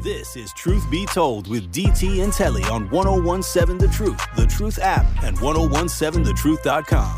This is Truth Be Told with DT and Telly on 1017 The Truth, The Truth app, and 1017thetruth.com.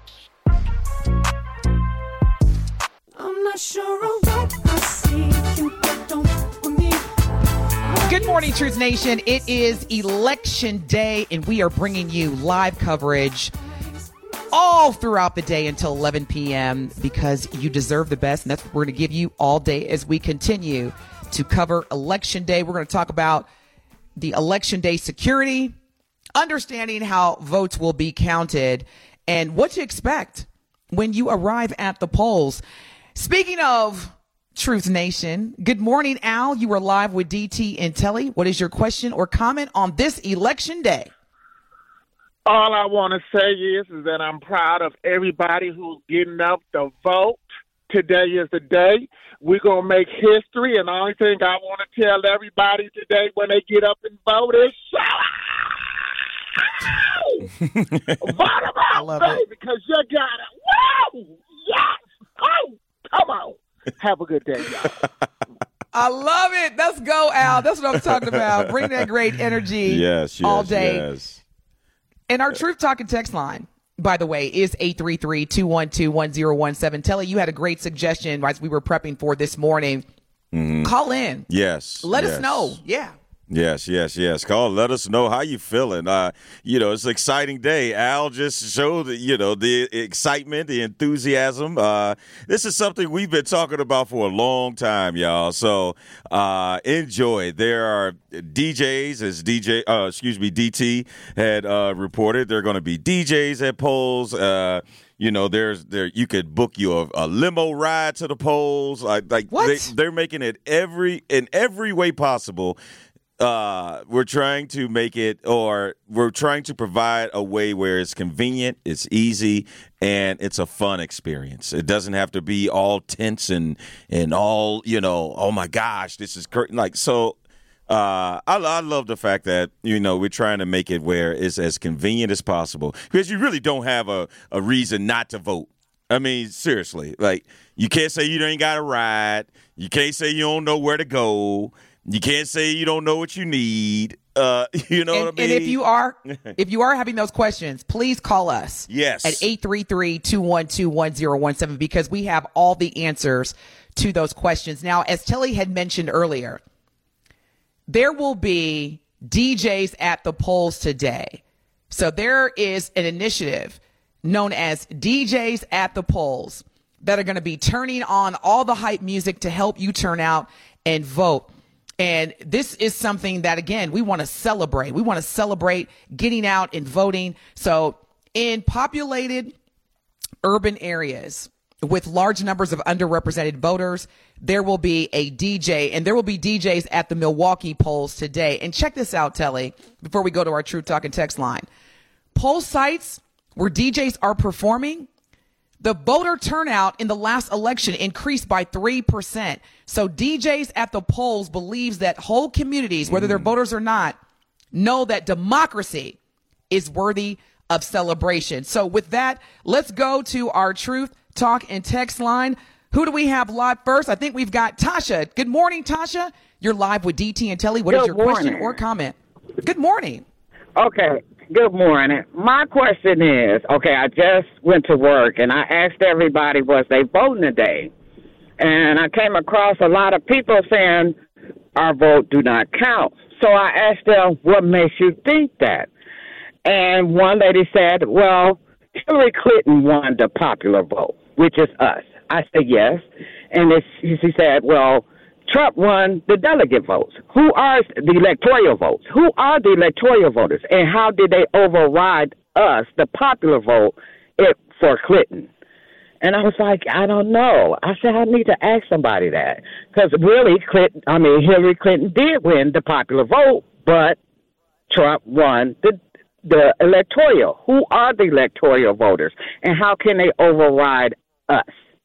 I'm not sure of what I see. You don't for me. Good morning, Truth Nation. It is Election Day, and we are bringing you live coverage all throughout the day until 11 p.m. because you deserve the best, and that's what we're going to give you all day as we continue to cover Election Day. We're going to talk about the Election Day security, understanding how votes will be counted, and what to expect when you arrive at the polls. Speaking of Truth Nation, good morning, Al. You are live with DT and Telly. What is your question or comment on this Election Day? All I want to say is that I'm proud of everybody who's getting up to vote. Today is the day. We're going to make history, and the only thing I want to tell everybody today when they get up and vote is shout out! Vote them out, baby, because you got it. Woo! Yes! Oh, come on. Have a good day, y'all. I love it. Let's go, Al. That's what I'm talking about. Bring that great energy all day. Yes. And our Truth Talking text line, by the way, is 833-212-1017. Telly, you had a great suggestion as we were prepping for this morning. Mm-hmm. Call in. Yes. Let us know. Yeah. Yes. Call. Let us know how you feeling. It's an exciting day. Al just showed, the excitement, the enthusiasm. This is something we've been talking about for a long time, y'all. So enjoy. There are DJs, as DT had reported. There are going to be DJs at polls. You could book you a limo ride to the polls. They're making it in every way possible. We're trying to make it, or we're trying to provide a way where it's convenient, it's easy, and it's a fun experience. It doesn't have to be all tense and all, oh my gosh, this is like, so. I love the fact that, we're trying to make it where it's as convenient as possible, because you really don't have a reason not to vote. I mean, seriously, like, you can't say you ain't got a ride. You can't say you don't know where to go. You can't say you don't know what you need. What I mean? And if you are having those questions, please call us. Yes. At 833-212-1017, because we have all the answers to those questions. Now, as Telly had mentioned earlier, there will be DJs at the polls today. So there is an initiative known as DJs at the polls that are going to be turning on all the hype music to help you turn out and vote. And this is something that, again, we want to celebrate. We want to celebrate getting out and voting. So in populated urban areas with large numbers of underrepresented voters, there will be a DJ, and there will be DJs at the Milwaukee polls today. And check this out, Telly, before we go to our Truth Talking text line. Poll sites where DJs are performing, the voter turnout in the last election increased by 3%. So DJs at the polls believes that whole communities, whether they're voters or not, know that democracy is worthy of celebration. So with that, let's go to our Truth Talk and text line. Who do we have live first? I think we've got Tasha. Good morning, Tasha. You're live with DT and Telly. What is your question or comment? Good morning. Okay. Good morning. My question is, I just went to work and I asked everybody, was they voting today? And I came across a lot of people saying our vote do not count. So I asked them, what makes you think that? And one lady said, well, Hillary Clinton won the popular vote, which is us. I said, yes. And she said, well, Trump won the delegate votes. Who are the electoral votes? Who are the electoral voters? And how did they override us, the popular vote, for Clinton? And I was like, I don't know. I said, I need to ask somebody that. Because really, Hillary Clinton did win the popular vote, but Trump won the electoral. Who are the electoral voters? And how can they override us?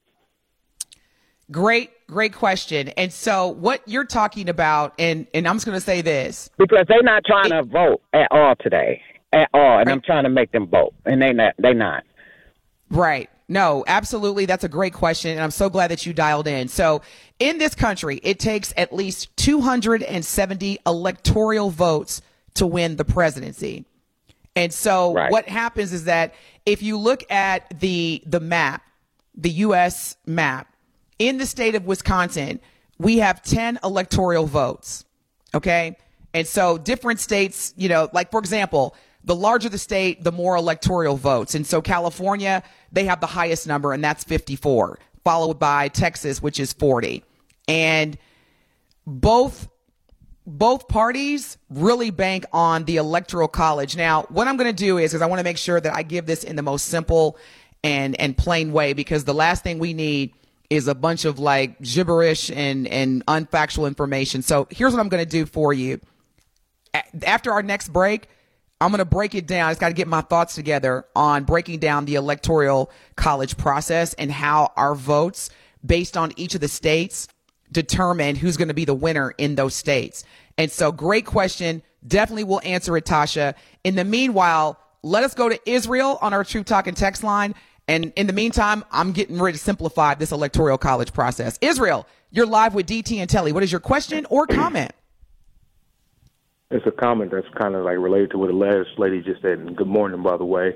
Great question. And so what you're talking about, and I'm just going to say this. Because they're not trying to vote at all today, at all. And I'm trying to make them vote, and they're not. Right. No, absolutely. That's a great question. And I'm so glad that you dialed in. So in this country, it takes at least 270 electoral votes to win the presidency. And so what happens is that if you look at the map, the U.S. map, in the state of Wisconsin, we have 10 electoral votes. Okay. And so different states, you know, like, for example, the larger the state, the more electoral votes. And so California, they have the highest number, and that's 54, followed by Texas, which is 40. And both parties really bank on the Electoral College. Now, what I'm going to do is, because I want to make sure that I give this in the most simple and plain way, because the last thing we need is a bunch of like gibberish and unfactual information. So here's what I'm going to do for you. After our next break, I'm going to break it down. I just got to get my thoughts together on breaking down the Electoral College process and how our votes based on each of the states determine who's going to be the winner in those states. And so, great question. Definitely will answer it, Tasha. In the meanwhile, let us go to Israel on our Truth Talk and text line. And in the meantime, I'm getting ready to simplify this Electoral College process. Israel, you're live with DT and Telly. What is your question or comment? It's a comment that's kind of like related to what the last lady just said. And good morning, by the way.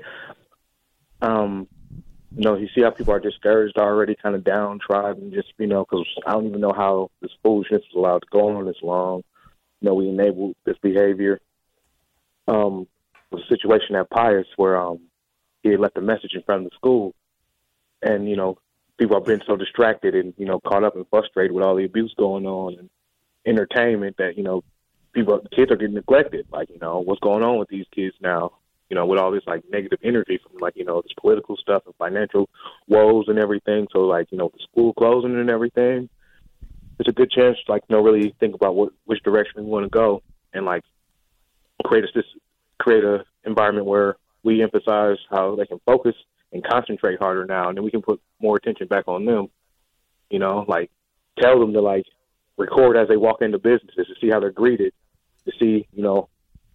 You know, you see how people are discouraged already, kind of downtrodden, just, you know, because I don't even know how this foolishness is allowed to go on this long. You know, we enable this behavior. There was a situation at Pius where he had left a message in front of the school. And, you know, people have been so distracted and, you know, caught up and frustrated with all the abuse going on and entertainment that, you know, kids are getting neglected. Like, you know, what's going on with these kids now? You know, with all this like negative energy from like, you know, this political stuff and financial woes and everything. So like, you know, the school closing and everything, it's a good chance to like, you know, really think about which direction we want to go and like create a environment where we emphasize how they can focus and concentrate harder now, and then we can put more attention back on them. You know, like tell them to like record as they walk into businesses to see how they're greeted, to see, you know,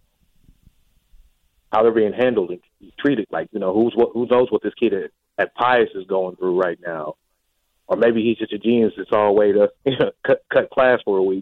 how they're being handled and treated. Like, you know, who knows what this kid at Pius is going through right now. Or maybe he's just a genius that's all way to, you know, cut class for a week.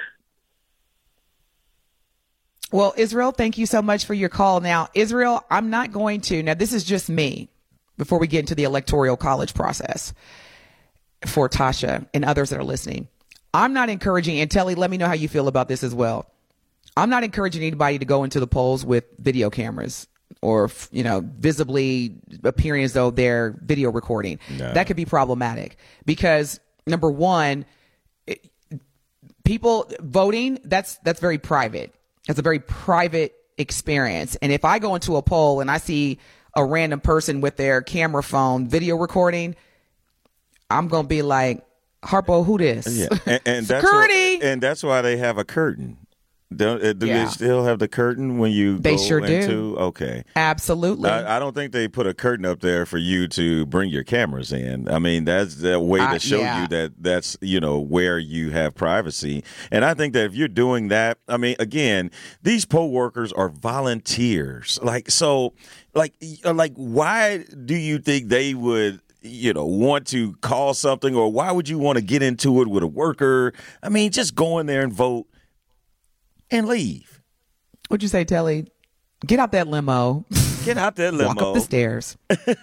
Well, Israel, thank you so much for your call. Now, Israel, I'm not going to. Now, this is just me before we get into the Electoral College process for Tasha and others that are listening. I'm not encouraging, and Telly, let me know how you feel about this as well. I'm not encouraging anybody to go into the polls with video cameras or, you know, visibly appearing as though they're video recording. No. That could be problematic because, number one, people voting, that's very private. It's a very private experience. And if I go into a poll and I see a random person with their camera phone video recording, I'm going to be like, Harpo, who this? Yeah. And Security. That's why they have a curtain. Do they still have the curtain when you they go sure into? Do. Okay. Absolutely. I don't think they put a curtain up there for you to bring your cameras in. I mean, that's the way to show you that that's, you know, where you have privacy. And I think that if you're doing that, I mean, again, these poll workers are volunteers. Like, why do you think they would, you know, want to call something, or why would you want to get into it with a worker? I mean, just go in there and vote and leave. What'd you say, Telly? Get out that limo. Get out that limo. Walk up the stairs.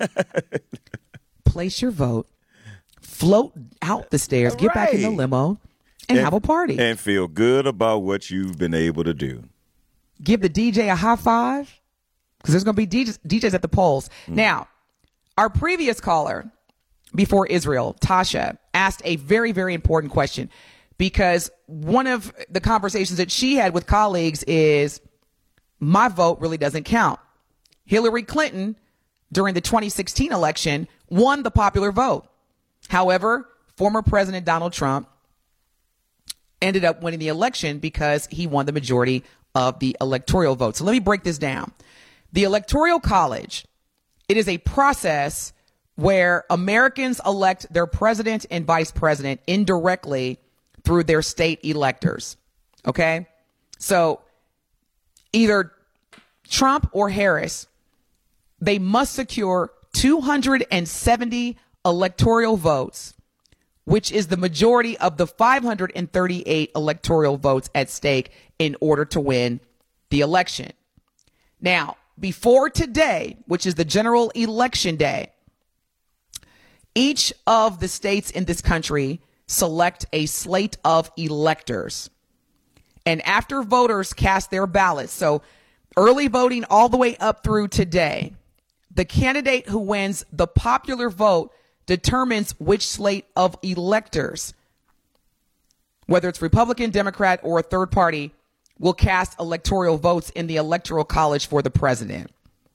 Place your vote. Float out the stairs. Get back in the limo and have a party. And feel good about what you've been able to do. Give the DJ a high five, because there's going to be DJs at the polls. Now, our previous caller before Israel, Tasha, asked a very, very important question. Because one of the conversations that she had with colleagues is, my vote really doesn't count. Hillary Clinton, during the 2016 election, won the popular vote. However, former President Donald Trump ended up winning the election because he won the majority of the electoral vote. So let me break this down. The Electoral College, it is a process where Americans elect their president and vice president indirectly through their state electors. Okay? So either Trump or Harris, they must secure 270 electoral votes which is the majority of the 538 electoral votes at stake in order to win the election. Now, before today, which is the general election day, each of the states in this country select a slate of electors. And after voters cast their ballots, so early voting all the way up through today, the candidate who wins the popular vote determines which slate of electors, whether it's Republican, Democrat, or a third party, will cast electoral votes in the Electoral College for the president.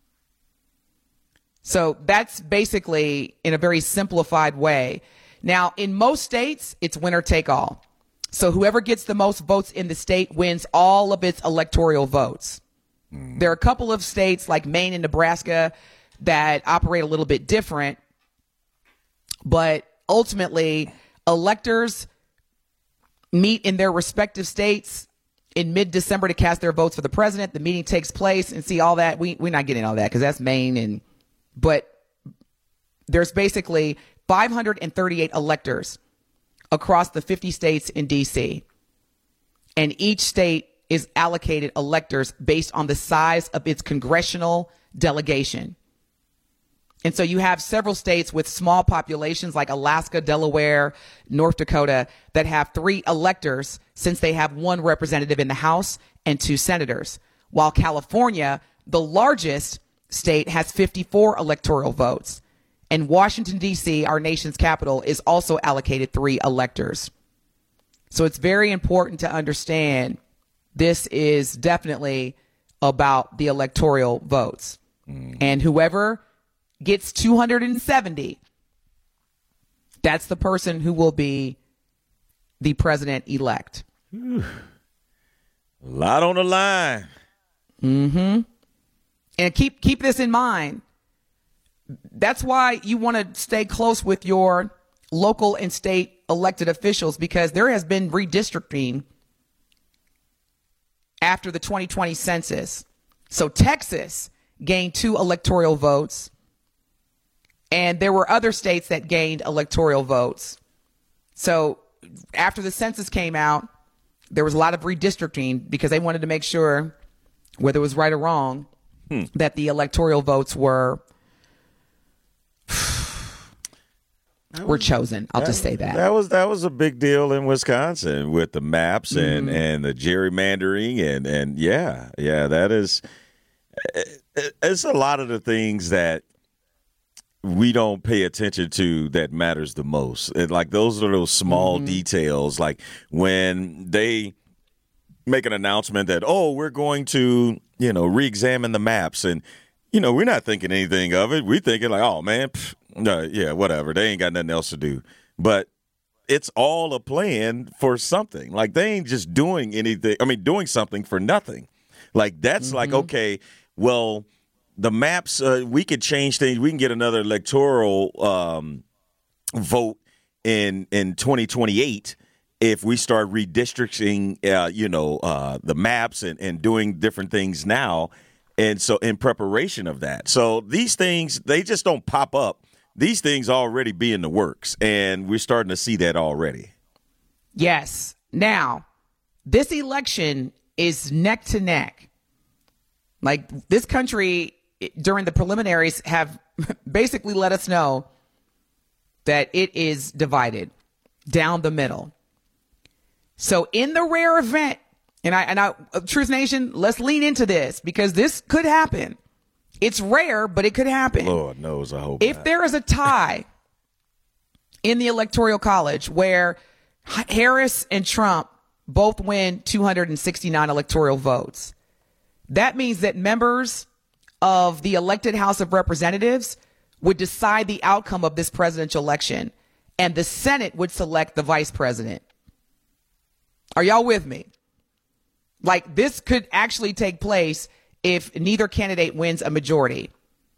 So that's basically in a very simplified way. Now, in most states, it's winner take all. So whoever gets the most votes in the state wins all of its electoral votes. There are a couple of states like Maine and Nebraska that operate a little bit different, but ultimately electors meet in their respective states in mid-December to cast their votes for the president. The meeting takes place and see all that. We're not getting all that because that's Maine. But there's basically 538 electors across the 50 states in D.C. And each state is allocated electors based on the size of its congressional delegation. And so you have several states with small populations like Alaska, Delaware, North Dakota that have 3 electors since they have 1 representative in the House and 2 senators. While California, the largest state, has 54 electoral votes. And Washington, D.C., our nation's capital, is also allocated 3 electors. So it's very important to understand this is definitely about the electoral votes. And whoever gets 270, that's the person who will be the president-elect. A lot on the line. Mm-hmm. And keep this in mind. That's why you want to stay close with your local and state elected officials, because there has been redistricting after the 2020 census. So Texas gained 2 electoral votes, and there were other states that gained electoral votes. So after the census came out, there was a lot of redistricting because they wanted to make sure, whether it was right or wrong, that the electoral votes were chosen. I'll just say that. That was a big deal in Wisconsin with the maps and the gerrymandering and yeah, that is, it's a lot of the things that we don't pay attention to that matters the most. Like those are those small details, like when they make an announcement that, oh, we're going to, re-examine the maps, and we're not thinking anything of it. We're thinking like, oh man, yeah, whatever. They ain't got nothing else to do. But it's all a plan for something. Like they ain't just doing anything. I mean, doing something for nothing. Like that's like, okay, well, the maps, we could change things. We can get another electoral vote in 2028 if we start redistricting, the maps and doing different things now. And so in preparation of that. So these things, they just don't pop up. These things already be in the works, and we're starting to see that already. Yes. Now, this election is neck to neck. Like this country during the preliminaries have basically let us know that it is divided down the middle. So in the rare event, and I Truth Nation, let's lean into this because this could happen. It's rare, but it could happen. Lord knows, I hope if not. there is a tie in the Electoral College where Harris and Trump both win 269 electoral votes, that means that members of the elected House of Representatives would decide the outcome of this presidential election, and the Senate would select the vice president. Are y'all with me? Like, this could actually take place if neither candidate wins a majority.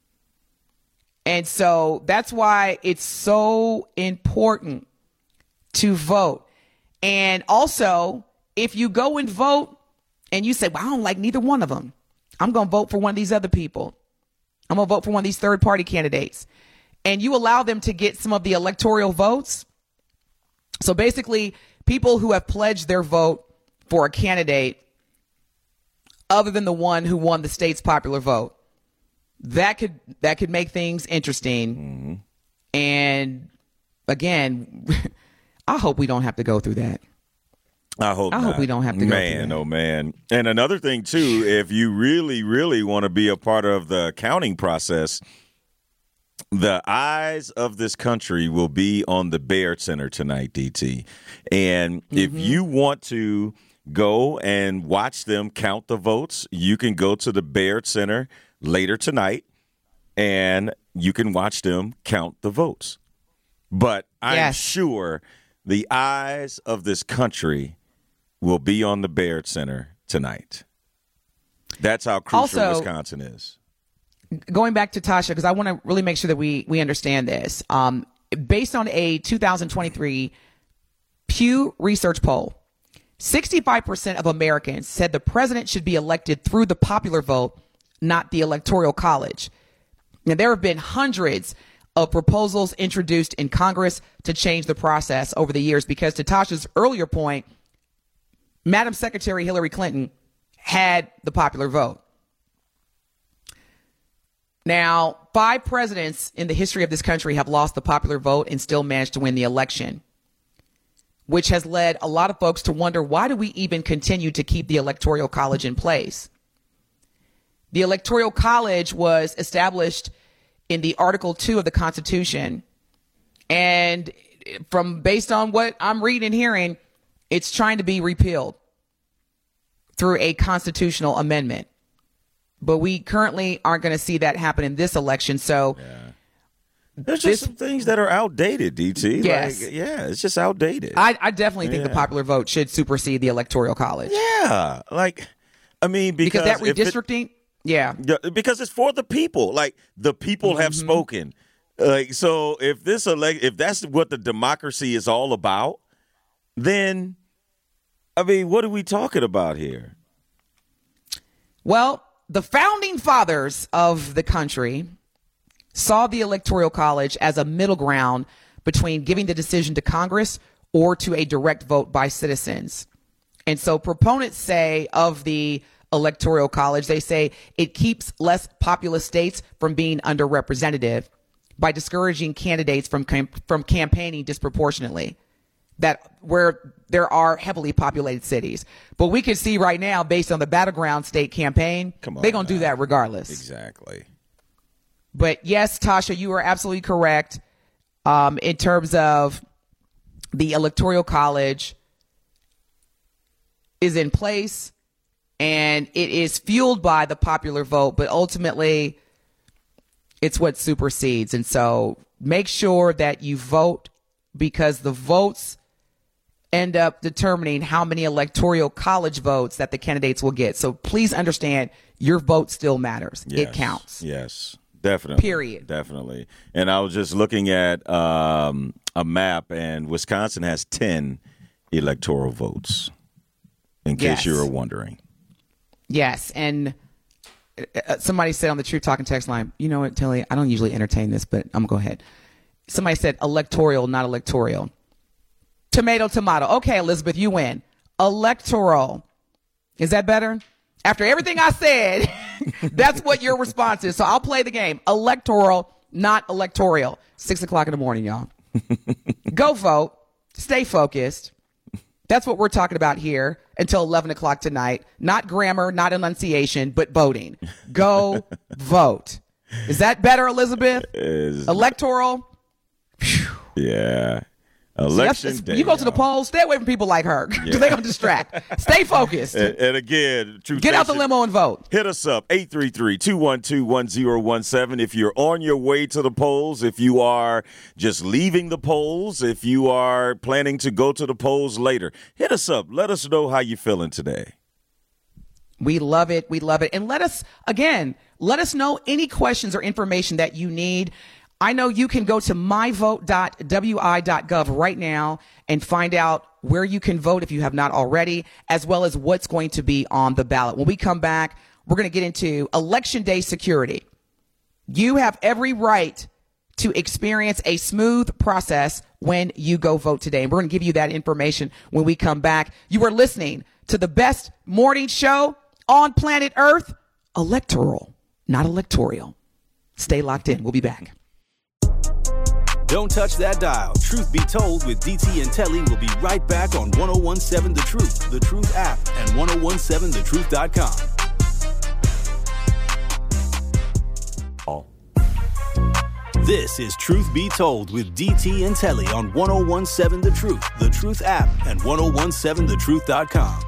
And so that's why it's so important to vote. And also, if you go and vote and you say, well, I don't like neither one of them, I'm going to vote for one of these other people. I'm going to vote for one of these third party candidates. And you allow them to get some of the electoral votes, So basically, people who have pledged their vote for a candidate other than the one who won the state's popular vote, that could make things interesting. And again, I hope we don't have to go through that. I hope we don't have to go through that. Oh, man. And another thing, too, if you really, really want to be a part of the counting process, the eyes of this country will be on the Baird Center tonight, DT. And if you want to go and watch them count the votes, you can go to the Baird Center later tonight, and you can watch them count the votes. But I'm sure the eyes of this country will be on the Baird Center tonight. That's how crucial Also, Wisconsin is. Going back to Tasha, because I want to really make sure that we understand this. Based on a 2023 Pew Research poll, 65% of Americans said the president should be elected through the popular vote, not the Electoral College. Now, there have been hundreds of proposals introduced in Congress to change the process over the years because, to Tasha's earlier point, Madam Secretary Hillary Clinton had the popular vote. Now, 5 presidents in the history of this country have lost the popular vote and still managed to win the election, which has led a lot of folks to wonder, why do we even continue to keep the Electoral College in place? The Electoral College was established in the Article 2 of the Constitution. And based on what I'm reading and hearing, it's trying to be repealed through a constitutional amendment. But we currently aren't going to see that happen in this election. So there's just some things that are outdated, DT. Yes. It's just outdated. I definitely think the popular vote should supersede the Electoral College. Yeah. Because that redistricting, because it's for the people. Like, the people have spoken. So if if that's what the democracy is all about, then, what are we talking about here? Well, the founding fathers of the country saw the Electoral College as a middle ground between giving the decision to Congress or to a direct vote by citizens. And so proponents say of the Electoral College, they say it keeps less populous states from being underrepresented by discouraging candidates from campaigning disproportionately, that where there are heavily populated cities. But we can see right now, based on the battleground state campaign, they're going to do that regardless. Exactly. But yes, Tasha, you are absolutely correct in terms of the Electoral College is in place and it is fueled by the popular vote, but ultimately it's what supersedes. And so make sure that you vote, because the votes end up determining how many Electoral College votes that the candidates will get. So please understand, your vote still matters. Yes, it counts. Yes, definitely. Period. Definitely. And I was just looking at a map, and Wisconsin has 10 electoral votes, in case you were wondering. Yes. And somebody said on the Truth Talking text line, you know what, Tilly, I don't usually entertain this, but I'm going to go ahead. Somebody said electoral, not electoral. Tomato, tomato. Okay, Elizabeth, you win. Electoral. Is that better? After everything I said, that's what your response is. So I'll play the game. Electoral, not electoral. 6 o'clock in the morning, y'all. Go vote. Stay focused. That's what we're talking about here until 11 o'clock tonight. Not grammar, not enunciation, but voting. Go vote. Is that better, Elizabeth? Electoral? Whew. Yeah. Election day. You go to the polls, stay away from people like her, because they're going to distract. Stay focused. And again, get out the limo and vote. Hit us up, 833-212-1017. If you're on your way to the polls, if you are just leaving the polls, if you are planning to go to the polls later, hit us up. Let us know how you're feeling today. We love it. We love it. And let us know any questions or information that you need. I know you can go to myvote.wi.gov right now and find out where you can vote if you have not already, as well as what's going to be on the ballot. When we come back, we're going to get into Election Day security. You have every right to experience a smooth process when you go vote today. And we're going to give you that information when we come back. You are listening to the best morning show on planet Earth, electoral, not electoral. Stay locked in. We'll be back. Don't touch that dial. Truth Be Told with DT and Telly will be right back on 1017 The Truth, The Truth app, and 1017thetruth.com. This is Truth Be Told with DT and Telly on 1017 The Truth app, and 1017thetruth.com.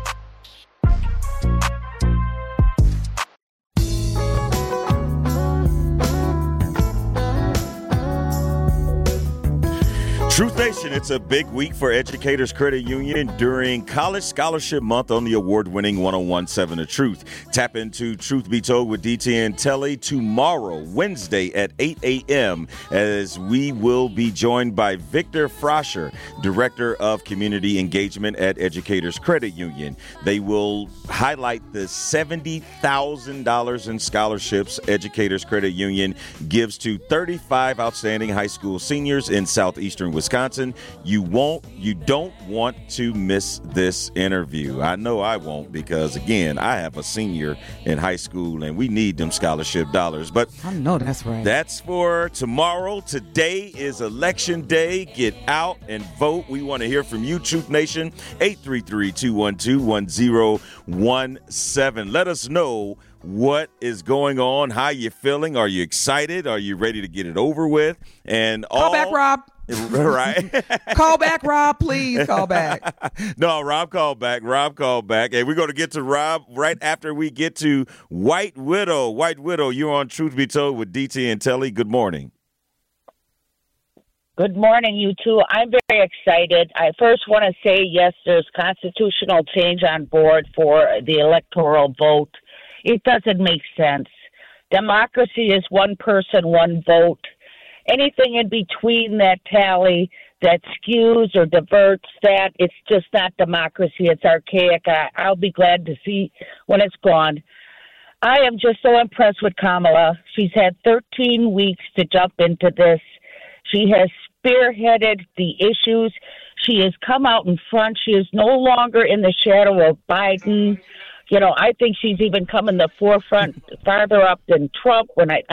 Truth Nation, it's a big week for Educators Credit Union during College Scholarship Month on the award-winning 1017 The Truth. Tap into Truth Be Told with DT and Telly tomorrow, Wednesday at 8 a.m. as we will be joined by Victor Frasher, Director of Community Engagement at Educators Credit Union. They will highlight the $70,000 in scholarships Educators Credit Union gives to 35 outstanding high school seniors in southeastern Wisconsin. You don't want to miss this interview. I know I won't, because again, I have a senior in high school and we need them scholarship dollars. But I know that's right. That's for tomorrow. Today is election day. Get out and vote. We want to hear from you, Truth Nation. 833-212-1017. Let us know what is going on, how you feeling. Are you excited? Are you ready to get it over with? And call back, Rob. Right. Call back, Rob, please. Call back. No, Rob called back. And we're going to get to Rob right after we get to White Widow. White Widow, you're on Truth Be Told with DT and Telly. Good morning. Good morning, you two. I'm very excited. I first want to say, yes, there's constitutional change on board for the electoral vote. It doesn't make sense. Democracy is one person, one vote. Anything in between that tally that skews or diverts that, it's just not democracy. It's archaic. I'll be glad to see when it's gone. I am just so impressed with Kamala. She's had 13 weeks to jump into this. She has spearheaded the issues. She has come out in front. She is no longer in the shadow of Biden. You know, I think she's even come in the forefront farther up than Trump. When I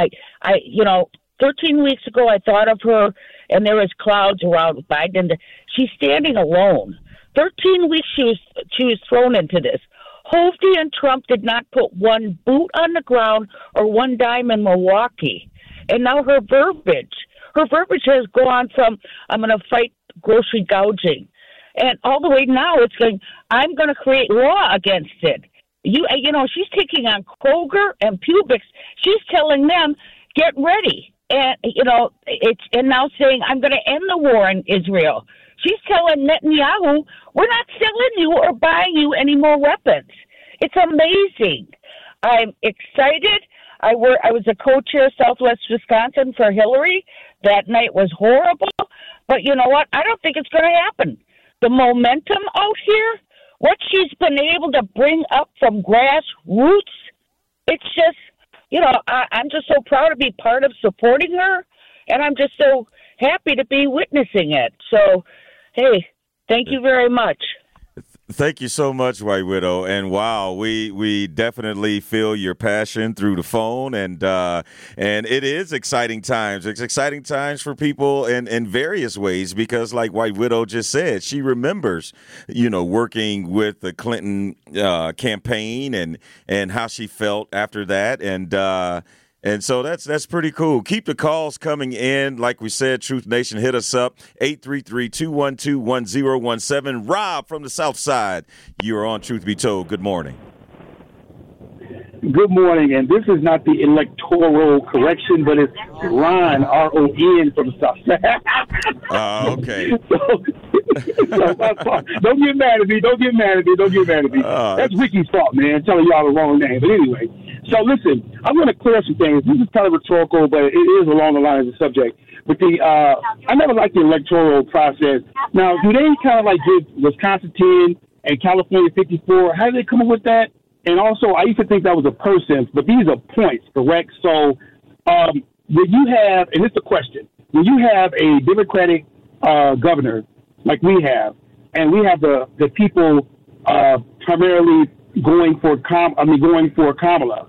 13 weeks ago, I thought of her, and there was clouds around Biden. She's standing alone. 13 weeks she was thrown into this. Hovde and Trump did not put one boot on the ground or one dime in Milwaukee. And now her verbiage has gone from, I'm going to fight grocery gouging, and all the way now it's going, I'm going to create law against it. You know, she's taking on Kroger and Publix. She's telling them, get ready. And, you know, and now saying, I'm going to end the war in Israel. She's telling Netanyahu, we're not selling you or buying you any more weapons. It's amazing. I'm excited. I was a co-chair Southwest Wisconsin for Hillary. That night was horrible. But you know what? I don't think it's going to happen. The momentum out here, what she's been able to bring up from grassroots, it's just, you know, I'm just so proud to be part of supporting her, and I'm just so happy to be witnessing it. So, hey, thank you very much. Thank you so much, White Widow. And wow, we definitely feel your passion through the phone, and it is exciting times. It's exciting times for people in various ways, because like White Widow just said, she remembers, you know, working with the Clinton campaign and how she felt after that. And so that's pretty cool. Keep the calls coming in. Like we said, Truth Nation, hit us up, 833-212-1017. Rob from the South Side, you're on Truth Be Told. Good morning. Good morning, and this is not the electoral correction, but it's Ron, R-O-N, from the South Side. Okay. Don't get mad at me. That's Ricky's fault, man, telling y'all the wrong name. But anyway, so listen, I'm going to clear up some things. This is kind of rhetorical, but it is along the lines of the subject. But I never liked the electoral process. Now, do they kind of like give Wisconsin 10 and California 54? How did they come up with that? And also, I used to think that was a person, but these are points, correct? So, will you have, and it's a question, when you have a Democratic governor like we have, and we have the people primarily going for Kamala,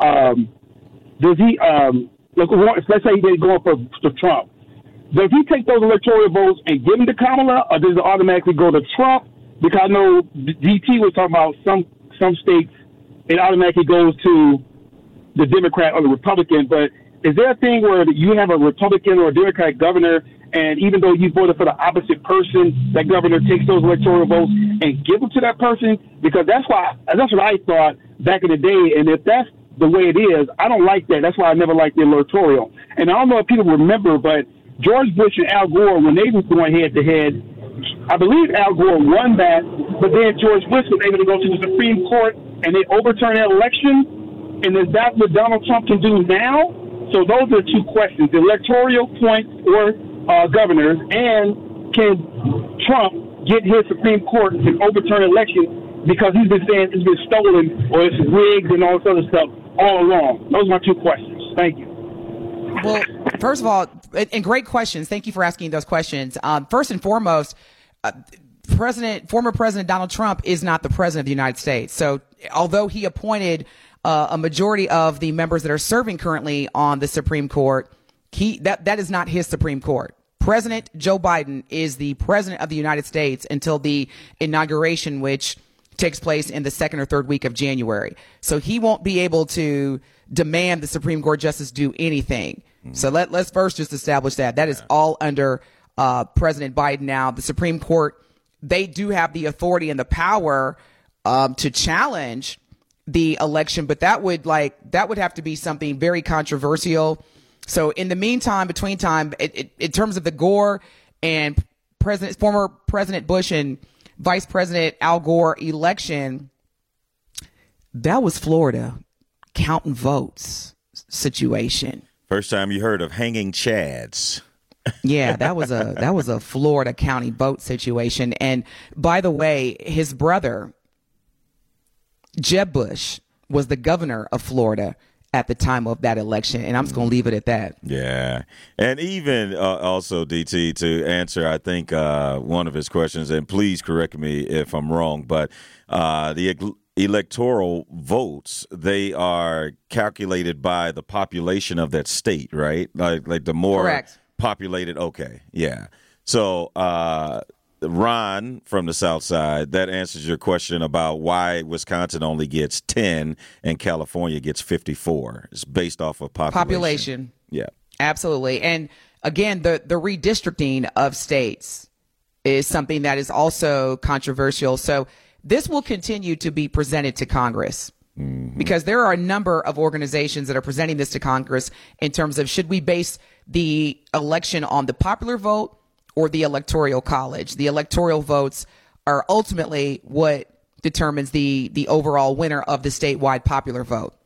does he? Let's say he's going for Trump. Does he take those electoral votes and give them to Kamala, or does it automatically go to Trump? Because I know DT was talking about some states, it automatically goes to the Democrat or the Republican. But is there a thing where you have a Republican or a Democratic governor, and even though you voted for the opposite person, that governor takes those electoral votes and give them to that person? Because that's what I thought back in the day. And if that's the way it is, I don't like that. That's why I never liked the electoral. And I don't know if people remember, but George Bush and Al Gore, when they was going head to head, I believe Al Gore won that, but then George Bush was able to go to the Supreme Court and they overturned that election. And is that what Donald Trump can do now? So those are the two questions: the electoral points or governors, and can Trump get his Supreme Court and overturn an election because he's been saying it's been stolen or it's rigged and all this other stuff all along? Those are my two questions. Thank you. Well, first of all, and great questions. Thank you for asking those questions. First and foremost, former President Donald Trump is not the president of the United States. So although he appointed a majority of the members that are serving currently on the Supreme Court, that is not his Supreme Court. President Joe Biden is the president of the United States until the inauguration, which takes place in the second or third week of January. So he won't be able to demand the Supreme Court justice do anything. So let's first just establish that is all under President Biden now. The Supreme Court, they do have the authority and the power to challenge the election, but that would have to be something very controversial. So in the meantime, between time, in terms of the Gore and former President Bush and Vice President Al Gore election, that was Florida counting votes situation. First time you heard of hanging chads. Yeah, that was a Florida county vote situation. And by the way, his brother Jeb Bush was the governor of Florida at the time of that election, and I'm just going to leave it at that. Yeah. And even also, DT, to answer, I think, one of his questions, and please correct me if I'm wrong, but the electoral votes, they are calculated by the population of that state, right? Like the more Correct. Populated. Okay. Yeah. So Ron from the South Side, that answers your question about why Wisconsin only gets 10 and California gets 54. It's based off of population. Yeah. Absolutely. And again, the redistricting of states is something that is also controversial. So this will continue to be presented to Congress because there are a number of organizations that are presenting this to Congress in terms of should we base the election on the popular vote or the electoral college. The electoral votes are ultimately what determines the overall winner of the statewide popular vote.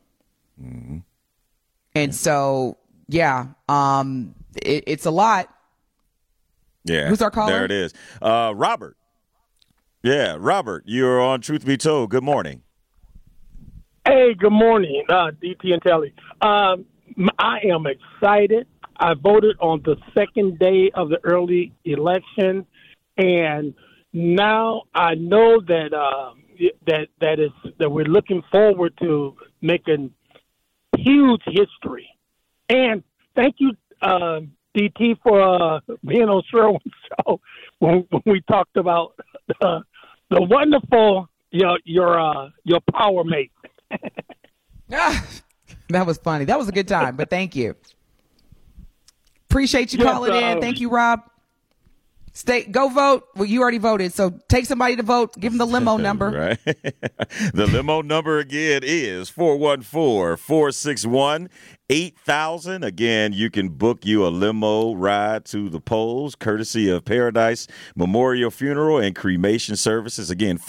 And so, yeah, it's a lot. Yeah. Who's our caller? There it is. Robert. Yeah, Robert, you're on Truth Be Told. Good morning. Hey, good morning, DT and Telly. I am excited. I voted on the second day of the early election, and now I know that that we're looking forward to making huge history. And thank you, DT, for being on Sherwin's show when we talked about the wonderful your power mate. That was funny. That was a good time, but thank you. Appreciate you calling in. Thank you, Rob. Go vote. Well, you already voted, so take somebody to vote. Give them the limo number. Right. The limo number again is 414-461-8000. Again, you can book you a limo ride to the polls, courtesy of Paradise Memorial Funeral and Cremation Services. Again,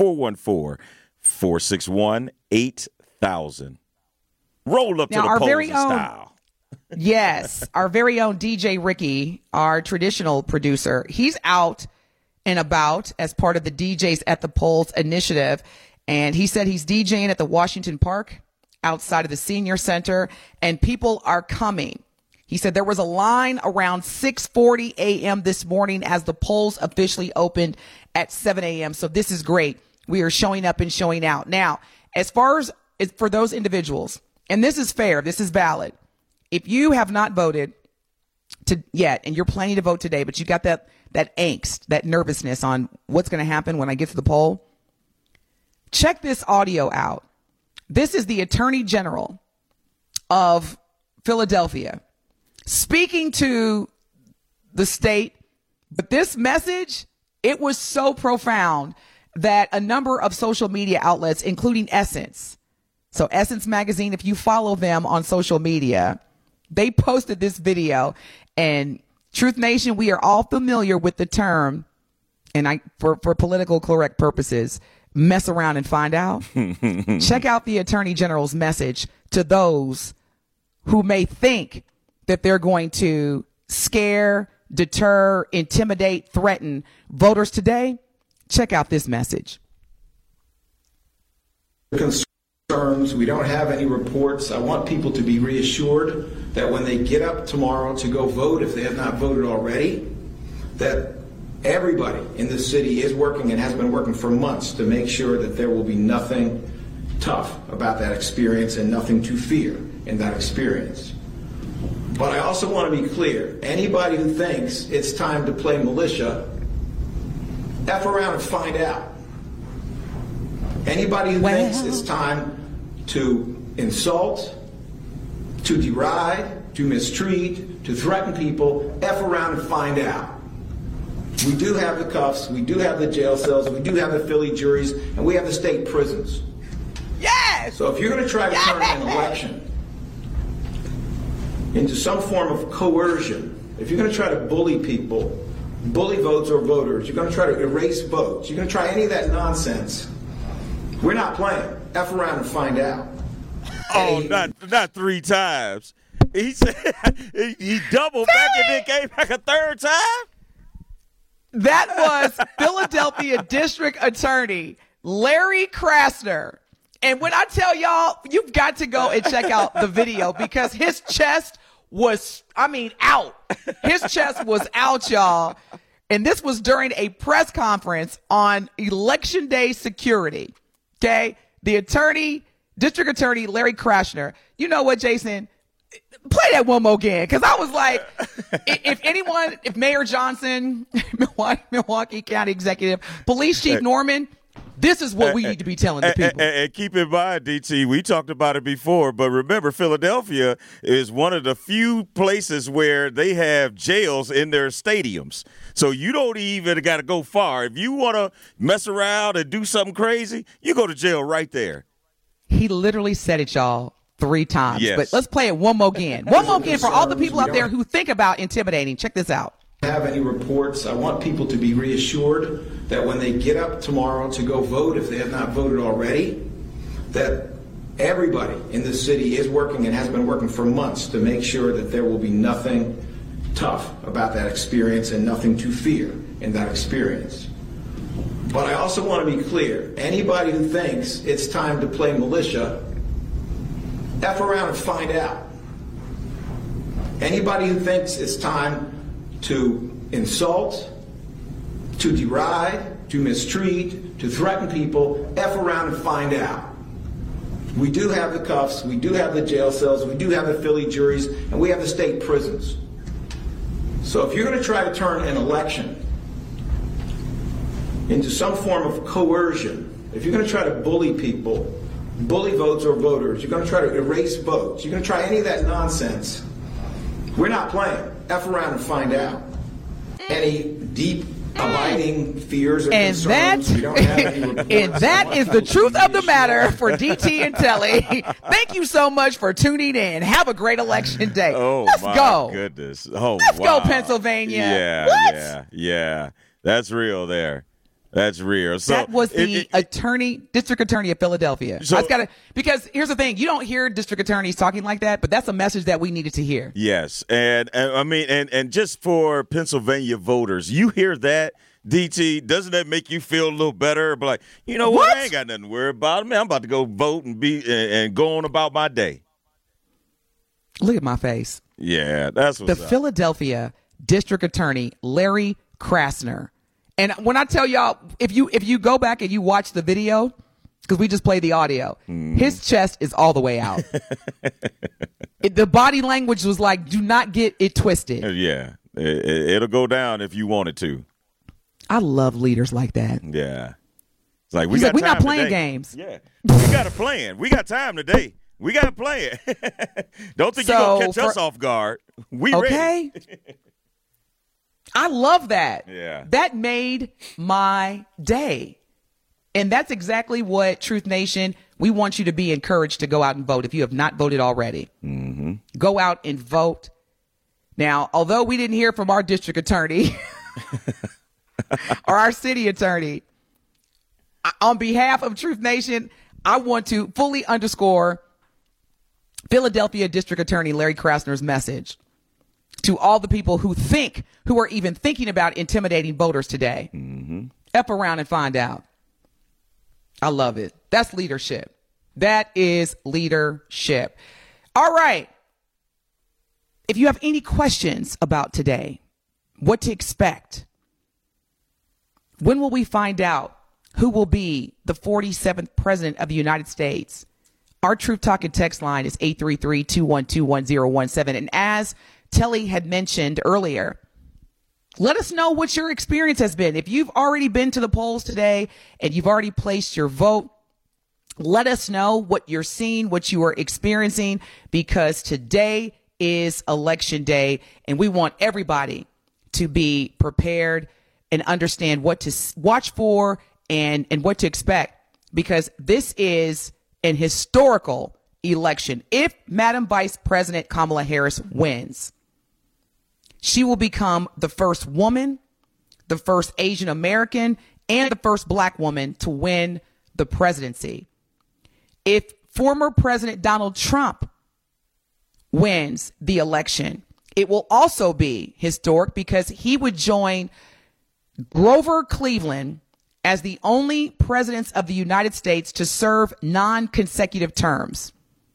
414-461-8000. Roll up now, to the polls in style. Yes, our very own DJ Ricky, our traditional producer, he's out and about as part of the DJs at the Polls initiative. And he said he's DJing at the Washington Park outside of the Senior Center, and people are coming. He said there was a line around 6:40 a.m. this morning as the polls officially opened at 7 a.m. So this is great. We are showing up and showing out. Now, as far as for those individuals, and this is fair, this is valid. If you have not voted yet and you're planning to vote today, but you got that angst, that nervousness on what's going to happen when I get to the poll, check this audio out. This is the Attorney General of Philadelphia speaking to the state. But this message, it was so profound that a number of social media outlets, including Essence, so Essence Magazine, if you follow them on social media, they posted this video. And Truth Nation, we are all familiar with the term, and for political correct purposes, mess around and find out. Check out the Attorney General's message to those who may think that they're going to scare, deter, intimidate, threaten voters today. Check out this message. Concerns. We don't have any reports. I want people to be reassured that when they get up tomorrow to go vote, if they have not voted already, that everybody in this city is working and has been working for months to make sure that there will be nothing tough about that experience and nothing to fear in that experience. But I also want to be clear. Anybody who thinks it's time to play militia, F around and find out. Anybody who thinks it's time to insult, to deride, to mistreat, to threaten people, F around and find out. We do have the cuffs, we do have the jail cells, we do have the Philly juries, and we have the state prisons. Yes! So if you're going to try to turn an election into some form of coercion, if you're going to try to bully people, bully votes or voters, you're going to try to erase votes, you're going to try any of that nonsense, we're not playing. F around and find out. Oh, not three times. He said he doubled back and then came back a third time. That was Philadelphia District Attorney Larry Krasner. And when I tell y'all, you've got to go and check out the video because his chest was, out. His chest was out, y'all. And this was during a press conference on Election Day security. Okay? The District Attorney Larry Krasner. You know what, Jason? Play that one more again, because I was like, if Mayor Johnson, Milwaukee County Executive, Police Chief Norman, this is what we need to be telling the people. And keep in mind, DT, we talked about it before, but remember, Philadelphia is one of the few places where they have jails in their stadiums. So you don't even got to go far. If you want to mess around and do something crazy, you go to jail right there. He literally said it, y'all, 3 times. Yes. But let's play it one more again. One more again for all the people out there who think about intimidating. Check this out. Have any reports. I want people to be reassured that when they get up tomorrow to go vote, if they have not voted already, that everybody in this city is working and has been working for months to make sure that there will be nothing tough about that experience and nothing to fear in that experience. But I also want to be clear. Anybody who thinks it's time to play militia, F around and find out. Anybody who thinks it's time to insult, to deride, to mistreat, to threaten people, F around and find out. We do have the cuffs, we do have the jail cells, we do have the Philly juries, and we have the state prisons. So if you're going to try to turn an election into some form of coercion, if you're going to try to bully people, bully votes or voters, you're going to try to erase votes, you're going to try any of that nonsense, we're not playing. F around and find out. Any deep, abiding fears or concerns, we don't have any reports. And that is the truth of the matter for DT and Telly. Thank you so much for tuning in. Have a great election day. Oh, Let's my go. goodness. Oh, Let's wow. go, Pennsylvania. Yeah, What? yeah. That's real there. That's real. So that was the district attorney of Philadelphia. So, because here's the thing, you don't hear district attorneys talking like that, but that's a message that we needed to hear. Yes, and just for Pennsylvania voters, you hear that, DT, doesn't that make you feel a little better? But like, you know what? I ain't got nothing to worry about. Man, I'm about to go vote and go on about my day. Look at my face. Yeah, that's what's the up. Philadelphia District Attorney, Larry Krasner. And when I tell y'all, if you go back and you watch the video, because we just played the audio, his chest is all the way out. The body language was like, do not get it twisted. Yeah, it'll go down if you want it to. I love leaders like that. Yeah. It's like, He's got like, we're time not playing today. games. Yeah. We got a plan. We got time today. We got to play it. Don't think you're going to catch us off guard. We ready. I love that. Yeah. That made my day. And that's exactly what Truth Nation, we want you to be encouraged to go out and vote if you have not voted already. Mm-hmm. Go out and vote. Now, although we didn't hear from our district attorney or our city attorney, on behalf of Truth Nation, I want to fully underscore Philadelphia District Attorney Larry Krasner's message to all the people who are even thinking about intimidating voters today. Mm-hmm. Up around and find out. I love it. That's leadership. That is leadership. All right. If you have any questions about today, what to expect, when will we find out who will be the 47th president of the United States? Our Truth Talking text line is 833-212-1017. And as Telly had mentioned earlier, let us know what your experience has been. If you've already been to the polls today and you've already placed your vote, let us know what you're seeing, what you are experiencing, because today is election day and we want everybody to be prepared and understand what to watch for and what to expect, because this is an historical election. If Madam Vice President Kamala Harris wins, she will become the first woman, the first Asian American, and the first black woman to win the presidency. If former President Donald Trump wins the election, it will also be historic because he would join Grover Cleveland as the only presidents of the United States to serve non-consecutive terms.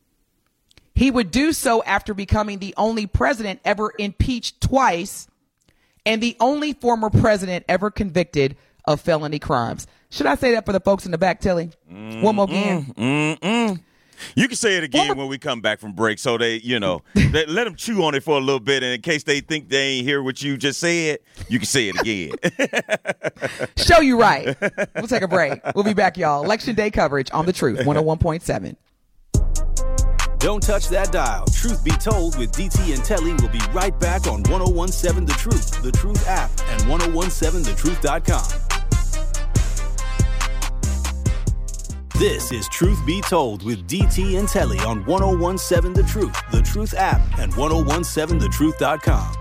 He would do so after becoming the only president ever impeached twice and the only former president ever convicted of felony crimes. Should I say that for the folks in the back, Tilly? One more again. You can say it again when we come back from break, so they let them chew on it for a little bit, and in case they think they ain't hear what you just said, you can say it again. Show you right. We'll take a break. We'll be back, y'all. Election Day coverage on The Truth, 101.7. Don't touch that dial. Truth Be Told with DT and Telly will be right back on 101.7 The Truth, The Truth app, and 101.7thetruth.com. This is Truth Be Told with DT and Telly on 101.7 The Truth app, and 101.7thetruth.com.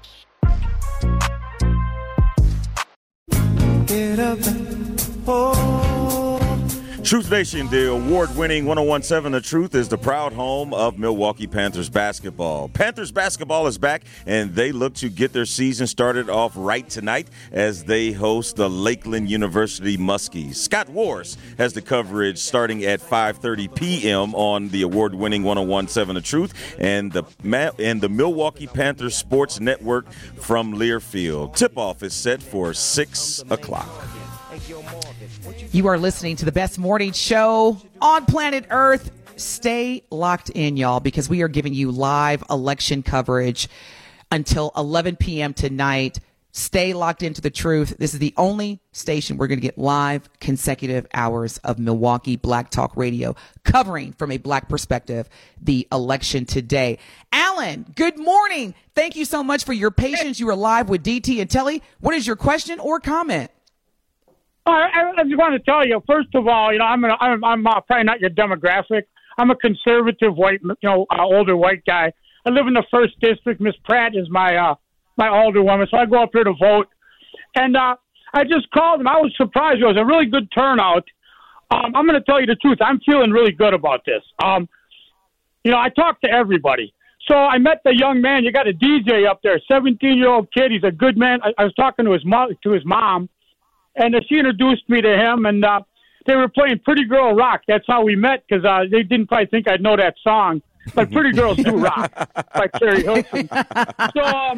Get up and Truth Nation, the award-winning 101.7 The Truth is the proud home of Milwaukee Panthers basketball. Panthers basketball is back, and they look to get their season started off right tonight as they host the Lakeland University Muskies. Scott Wars has the coverage starting at 5:30 p.m. on the award-winning 101.7 The Truth and the Milwaukee Panthers Sports Network from Learfield. Tip-off is set for 6 o'clock. You are listening to the best morning show on planet Earth. Stay locked in, y'all, because we are giving you live election coverage until 11 p.m. tonight. Stay locked into The Truth. This is the only station we're going to get live consecutive hours of Milwaukee Black Talk Radio covering from a black perspective the election today. Alan, good morning. Thank you so much for your patience. You are live with DT and Telly. What is your question or comment? I just want to tell you, first of all, I'm probably not your demographic. I'm a conservative white, older white guy. I live in the 1st District. Miss Pratt is my older woman, so I go up here to vote. And I just called, and I was surprised. It was a really good turnout. I'm going to tell you the truth. I'm feeling really good about this. I talked to everybody. So I met the young man. You got a DJ up there, 17-year-old kid. He's a good man. I was talking to his mom. And she introduced me to him, and they were playing Pretty Girl Rock. That's how we met, because they didn't probably think I'd know that song. But Pretty Girls Do Rock by Terry Hilton. So,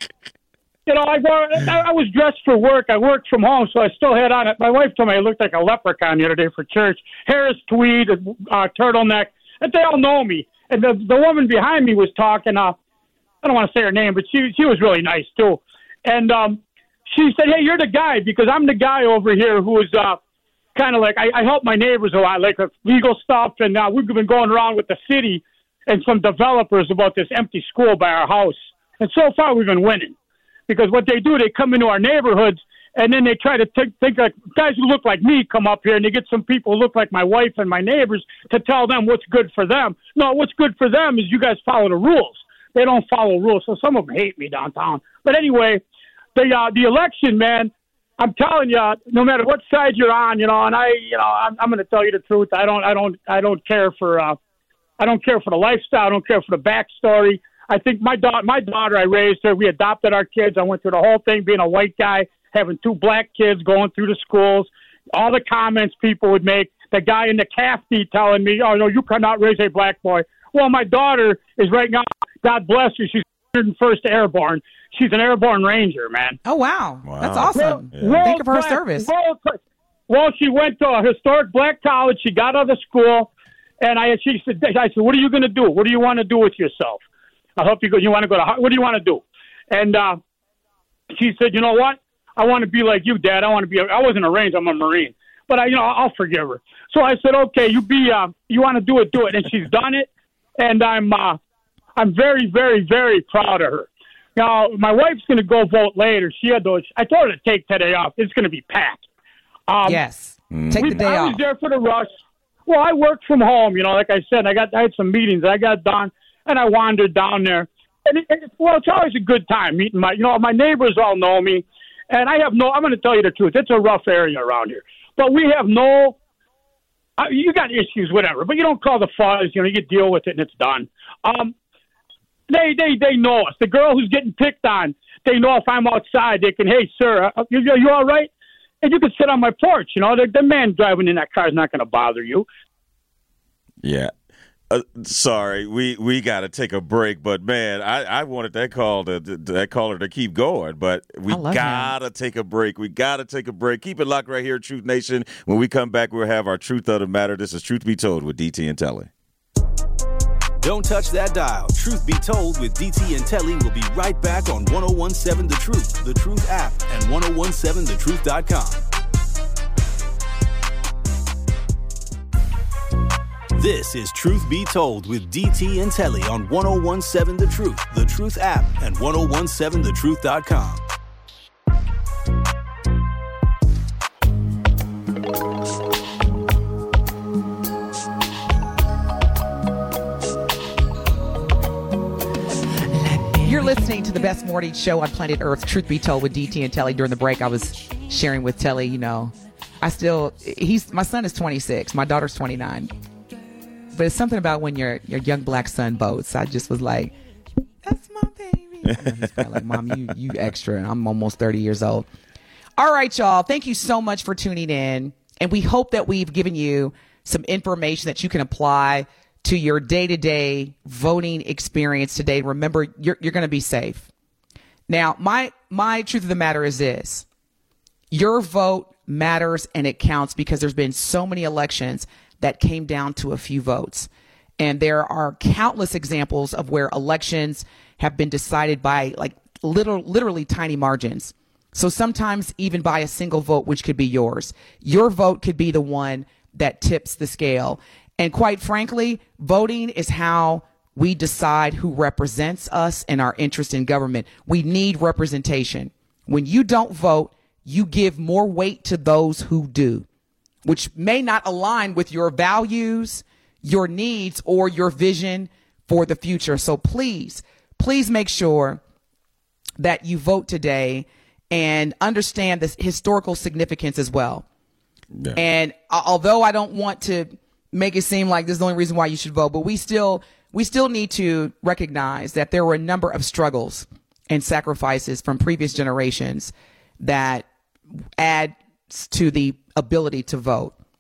you know, I was dressed for work. I worked from home, so I still had on it. My wife told me I looked like a leprechaun the other day for church. Harris tweed, turtleneck, and they all know me. And the woman behind me was talking. I don't want to say her name, but she was really nice too. And she said, "Hey, you're the guy, because I'm the guy over here who is kind of like I help my neighbors a lot, like legal stuff. And we've been going around with the city and some developers about this empty school by our house. And so far, we've been winning, because what they do, they come into our neighborhoods and then they try to think like guys who look like me come up here, and they get some people who look like my wife and my neighbors to tell them what's good for them. No, what's good for them is you guys follow the rules. They don't follow rules, so some of them hate me downtown. But anyway, the election, man, I'm telling you, no matter what side you're on, you know, and I'm going to tell you the truth. I don't care for the lifestyle. I don't care for the backstory. I think my daughter, I raised her. We adopted our kids. I went through the whole thing, being a white guy, having 2 black kids, going through the schools, all the comments people would make. The guy in the CAFD telling me, "Oh no, you cannot raise a black boy." Well, my daughter is right now, God bless her, she's 101st Airborne. She's an Airborne Ranger, man. Oh, wow. That's awesome. Think of her service. Well, she went to a historic black college. She got out of school, and I said, "What are you going to do? What do you want to do with yourself? I hope you want to go to, what do you want to do?" And she said, "You know what? I want to be like you, Dad. I wasn't a Ranger, I'm a Marine. But I'll forgive her." So I said, "Okay, you want to do it, do it." And she's done it. And I'm very, very, very proud of her. Now, my wife's going to go vote later. I told her to take today off. It's going to be packed. Yes. Take the day off. I was there for the rush. Well, I worked from home. You know, like I said, I had some meetings. I got done, and I wandered down there. And it's always a good time meeting my neighbors all know me. And I'm going to tell you the truth. It's a rough area around here. But we have you got issues, whatever, but you don't call the fuzz. You deal with it and it's done. They know us. The girl who's getting picked on, they know if I'm outside, they can, "Hey, sir, you all right?" And you can sit on my porch. You know, the man driving in that car is not going to bother you. Yeah. Sorry, we got to take a break, but man, I wanted that caller to keep going, but we gotta take a break. We gotta take a break. Keep it locked right here, Truth Nation. When we come back, we'll have our Truth of the Matter. This is Truth Be Told with DT and Telly. Don't touch that dial. Truth Be Told with DT and Telly will be right back on 1017 The Truth, The Truth app, and 1017thetruth.com. This is Truth Be Told with DT and Telly on 1017 The Truth app, and 1017thetruth.com. You're listening to the best morning show on planet Earth, Truth Be Told with DT and Telly. During the break, I was sharing with Telly, my son is 26, my daughter's 29. But it's something about when your young black son votes. I just was like, "That's my baby." He's probably like, "Mom, you extra." I'm almost 30 years old. All right, y'all. Thank you so much for tuning in. And we hope that we've given you some information that you can apply to your day-to-day voting experience today. Remember, you're going to be safe. Now, my truth of the matter is this. Your vote matters and it counts, because there's been so many elections that came down to a few votes. And there are countless examples of where elections have been decided by literally tiny margins. So sometimes even by a single vote, which could be yours. Your vote could be the one that tips the scale. And quite frankly, voting is how we decide who represents us and our interest in government. We need representation. When you don't vote, you give more weight to those who do, which may not align with your values, your needs, or your vision for the future. So please make sure that you vote today and understand the historical significance as well. Yeah. And although I don't want to make it seem like this is the only reason why you should vote, but we still need to recognize that there were a number of struggles and sacrifices from previous generations that add to the ability to vote.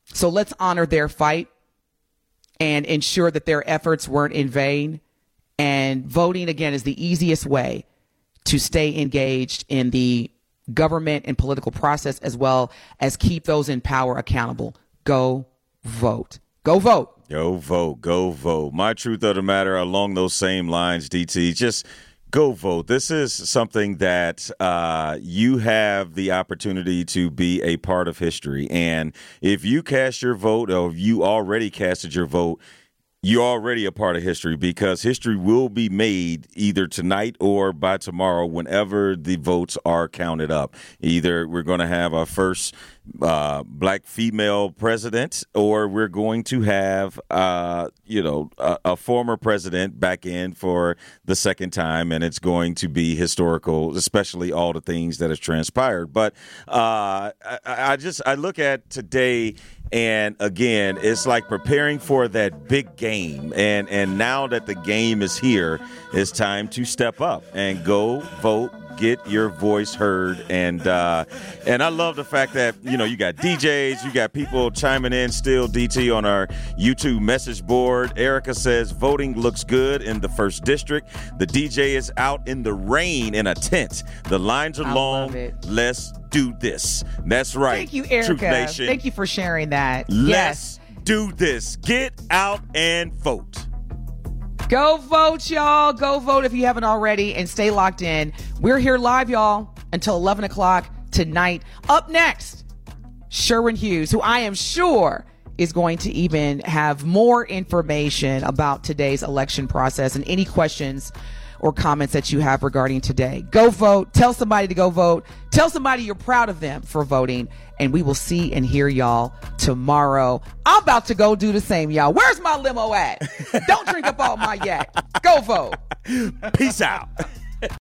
So let's honor their fight and ensure that their efforts weren't in vain. And voting, again, is the easiest way to stay engaged in the government and political process, as well as keep those in power accountable. Go vote. Go vote. Go vote. Go vote. My truth of the matter along those same lines, DT, just go vote. This is something that you have the opportunity to be a part of history. And if you cast your vote, or if you already casted your vote, you're already a part of history, because history will be made either tonight or by tomorrow whenever the votes are counted up. Either we're going to have our first black female president, or we're going to have, a former president back in for the second time, and it's going to be historical, especially all the things that has transpired. But I look at today, and again, it's like preparing for that big game. And now that the game is here, it's time to step up and go vote. Get your voice heard. And I love the fact that, you got DJs, you got people chiming in still, DT, on our YouTube message board. Erica says voting looks good in the 1st District. The DJ is out in the rain in a tent. The lines are long. Let's do this. That's right. Thank you, Erica. Truth Nation. Thank you for sharing that. Let's do this. Get out and vote. Go vote, y'all. Go vote if you haven't already, and stay locked in. We're here live, y'all, until 11 o'clock tonight. Up next, Sherwin Hughes, who I am sure is going to even have more information about today's election process and any questions or comments that you have regarding today. Go vote. Tell somebody to go vote. Tell somebody you're proud of them for voting. And we will see and hear y'all tomorrow. I'm about to go do the same, y'all. Where's my limo at? Don't drink up all my yak. Go vote. Peace out.